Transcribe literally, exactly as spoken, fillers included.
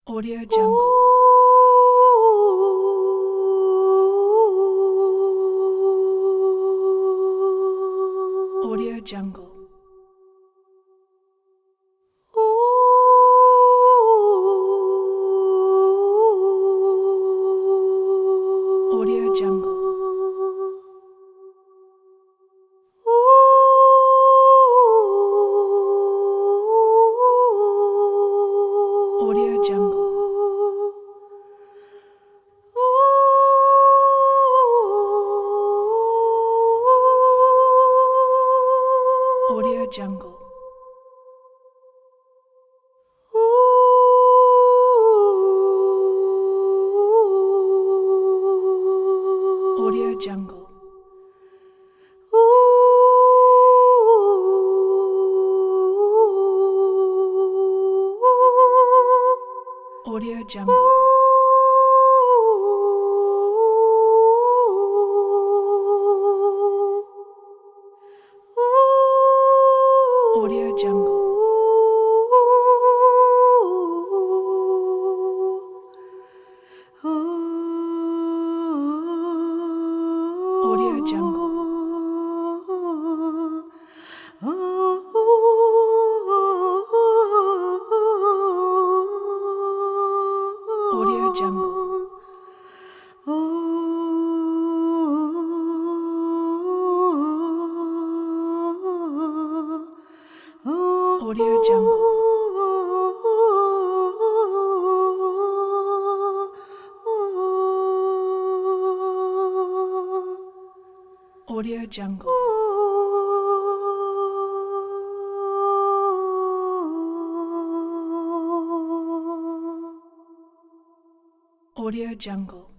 Audio Jungle. Audio Jungle. Audio Jungle. Audio Jungle. Audio Jungle. Audio Jungle. Audio Jungle. Audio Jungle. Audio Jungle. Audio Jungle. Audio Jungle. Audio Jungle. Audio Jungle.